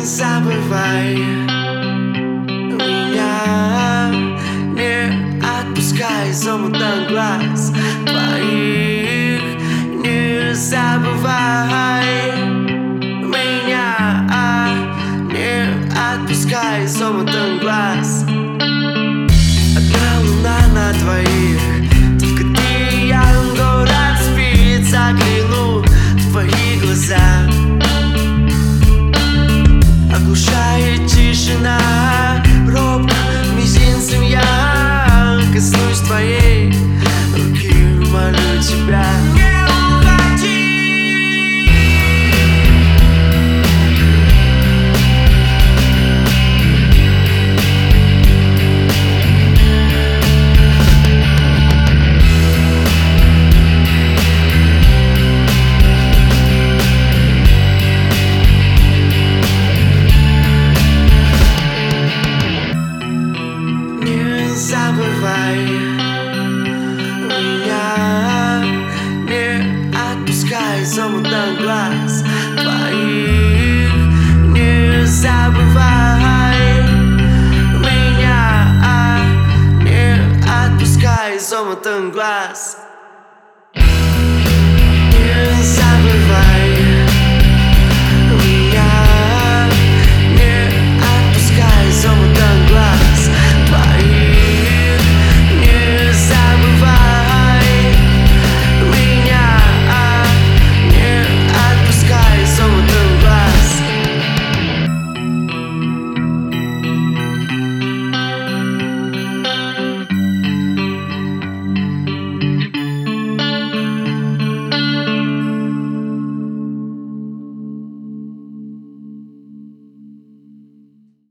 забывай меня, не отпускай из омута глаз твоих. Не забывай меня, не отпускай из омута глаз. Одна луна на двоих, только ты и я, город спит. Загляну в твои глаза, оглушает тишина. Робко мизинцем я коснусь твоей руки, молю тебя. Забывай меня, не отпускай из омута глаз твоих. Не забывай.